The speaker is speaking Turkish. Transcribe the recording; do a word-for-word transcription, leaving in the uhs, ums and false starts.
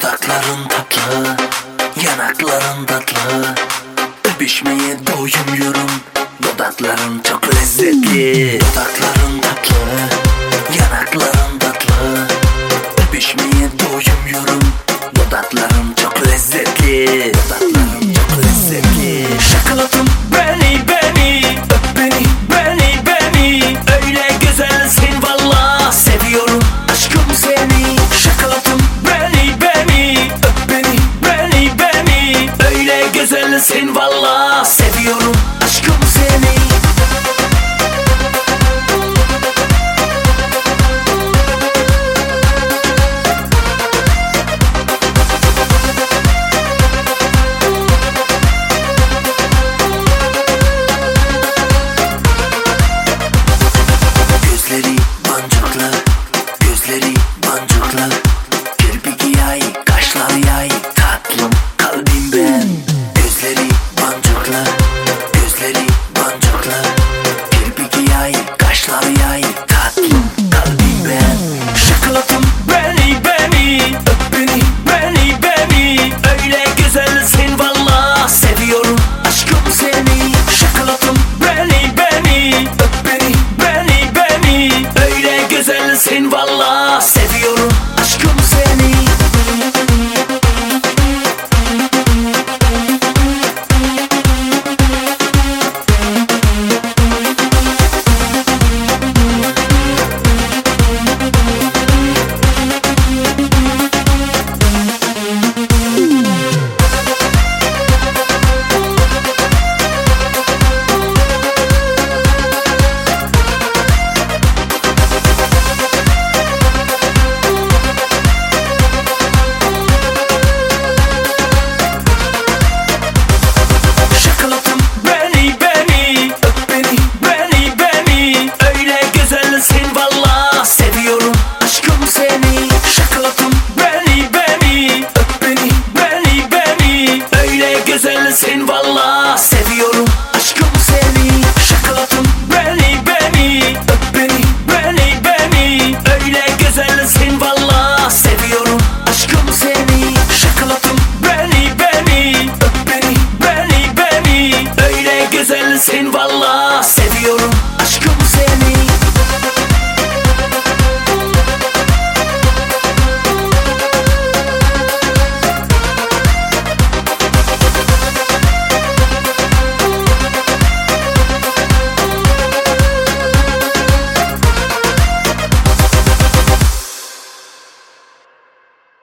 Dudakların tatlı, yanakların tatlı, öpüşmeye doyumuyorum. Dudakların çok lezzetli. Dudakların tatlı, yanakların tatlı, öpüşmeye doyumuyorum. Dudakların çok lezzetli. Dudakların çok lezzetli. Şokolatım beni beni, öp beni beni beni, öyle güzelsin valla, seviyorum aşkım seni. Şokolatım beni beni, öp beni beni beni, öyle güzelsin valla, seviyorum aşkım seni. Gözleri boncuklu, gözleri boncuklu, kirpiki yay, kaşları yay, tatlım kalbim ben. Gözleri boncuklu, gözleri boncuklu, kirpiki yay, kaşları yay, tatlım kalbim ben. Şokolatım beni beni, öp beni beni beni, öyle güzelsin valla, seviyorum aşkım seni. Şokolatım beni beni, öp beni beni beni, öyle güzelsin valla, seviyorum